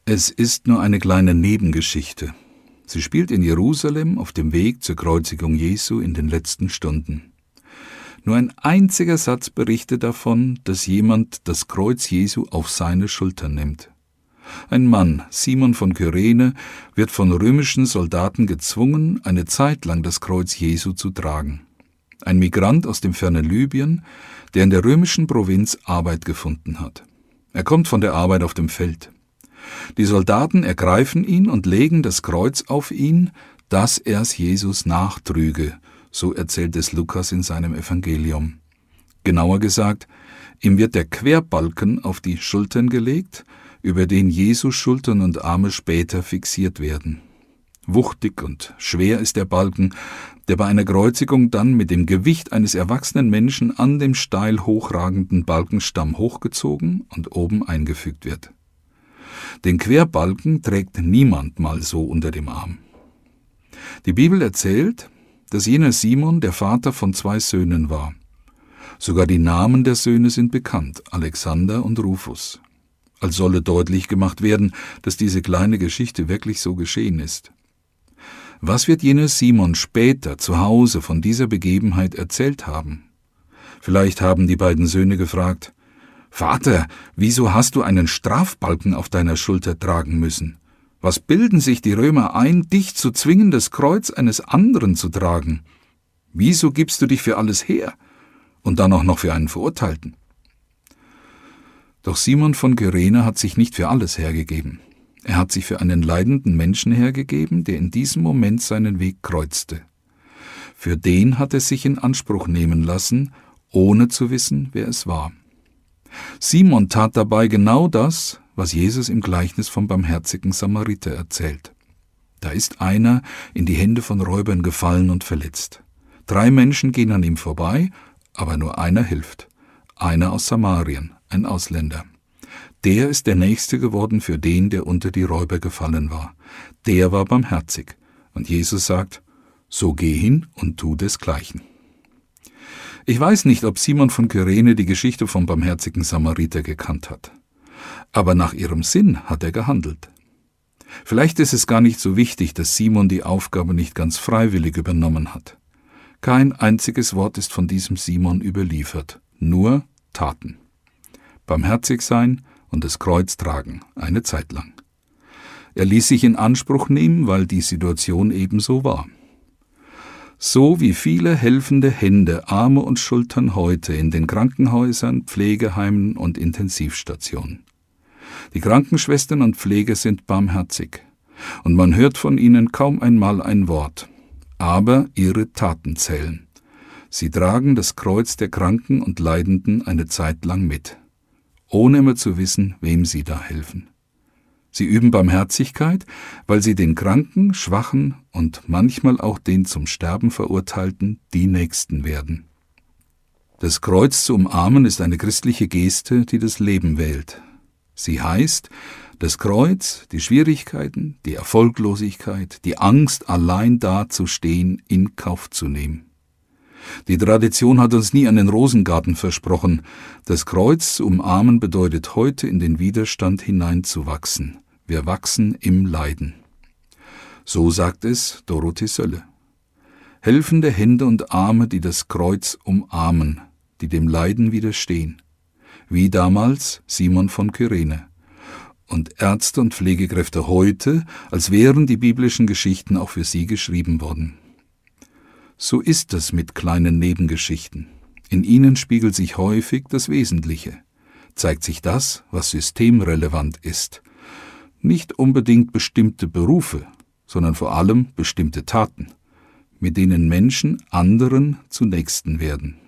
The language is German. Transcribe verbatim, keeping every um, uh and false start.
Es ist nur eine kleine Nebengeschichte. Sie spielt in Jerusalem auf dem Weg zur Kreuzigung Jesu in den letzten Stunden. Nur ein einziger Satz berichtet davon, dass jemand das Kreuz Jesu auf seine Schultern nimmt. Ein Mann, Simon von Kyrene, wird von römischen Soldaten gezwungen, eine Zeit lang das Kreuz Jesu zu tragen. Ein Migrant aus dem fernen Libyen, der in der römischen Provinz Arbeit gefunden hat. Er kommt von der Arbeit auf dem Feld. Die Soldaten ergreifen ihn und legen das Kreuz auf ihn, dass er es Jesus nachtrüge, so erzählt es Lukas in seinem Evangelium. Genauer gesagt, ihm wird der Querbalken auf die Schultern gelegt, über den Jesus Schultern und Arme später fixiert werden. Wuchtig und schwer ist der Balken, der bei einer Kreuzigung dann mit dem Gewicht eines erwachsenen Menschen an dem steil hochragenden Balkenstamm hochgezogen und oben eingefügt wird. Den Querbalken trägt niemand mal so unter dem Arm. Die Bibel erzählt, dass jener Simon der Vater von zwei Söhnen war. Sogar die Namen der Söhne sind bekannt, Alexander und Rufus. Als solle deutlich gemacht werden, dass diese kleine Geschichte wirklich so geschehen ist. Was wird jener Simon später zu Hause von dieser Begebenheit erzählt haben? Vielleicht haben die beiden Söhne gefragt: »Vater, wieso hast du einen Strafbalken auf deiner Schulter tragen müssen? Was bilden sich die Römer ein, dich zu zwingen, das Kreuz eines anderen zu tragen? Wieso gibst du dich für alles her? Und dann auch noch für einen Verurteilten?« Doch Simon von Kyrene hat sich nicht für alles hergegeben. Er hat sich für einen leidenden Menschen hergegeben, der in diesem Moment seinen Weg kreuzte. Für den hat er sich in Anspruch nehmen lassen, ohne zu wissen, wer es war. Simon tat dabei genau das, was Jesus im Gleichnis vom barmherzigen Samariter erzählt. Da ist einer in die Hände von Räubern gefallen und verletzt. Drei Menschen gehen an ihm vorbei, aber nur einer hilft. Einer aus Samarien, ein Ausländer. Der ist der Nächste geworden für den, der unter die Räuber gefallen war. Der war barmherzig. Und Jesus sagt: So geh hin und tu desgleichen. Ich weiß nicht, ob Simon von Kyrene die Geschichte vom barmherzigen Samariter gekannt hat. Aber nach ihrem Sinn hat er gehandelt. Vielleicht ist es gar nicht so wichtig, dass Simon die Aufgabe nicht ganz freiwillig übernommen hat. Kein einziges Wort ist von diesem Simon überliefert, nur Taten. Barmherzig sein und das Kreuz tragen, eine Zeit lang. Er ließ sich in Anspruch nehmen, weil die Situation ebenso war. So wie viele helfende Hände, Arme und Schultern heute in den Krankenhäusern, Pflegeheimen und Intensivstationen. Die Krankenschwestern und Pfleger sind barmherzig, und man hört von ihnen kaum einmal ein Wort, aber ihre Taten zählen. Sie tragen das Kreuz der Kranken und Leidenden eine Zeit lang mit, ohne immer zu wissen, wem sie da helfen. Sie üben Barmherzigkeit, weil sie den Kranken, Schwachen und manchmal auch den zum Sterben Verurteilten die Nächsten werden. Das Kreuz zu umarmen ist eine christliche Geste, die das Leben wählt. Sie heißt, das Kreuz, die Schwierigkeiten, die Erfolglosigkeit, die Angst, allein dazustehen, in Kauf zu nehmen. Die Tradition hat uns nie einen Rosengarten versprochen. Das Kreuz zu umarmen bedeutet heute in den Widerstand hineinzuwachsen. Wir wachsen im Leiden. So sagt es Dorothee Sölle. Helfende Hände und Arme, die das Kreuz umarmen, die dem Leiden widerstehen. Wie damals Simon von Kyrene. Und Ärzte und Pflegekräfte heute, als wären die biblischen Geschichten auch für sie geschrieben worden. So ist es mit kleinen Nebengeschichten. In ihnen spiegelt sich häufig das Wesentliche, zeigt sich das, was systemrelevant ist. Nicht unbedingt bestimmte Berufe, sondern vor allem bestimmte Taten, mit denen Menschen anderen zu Nächsten werden.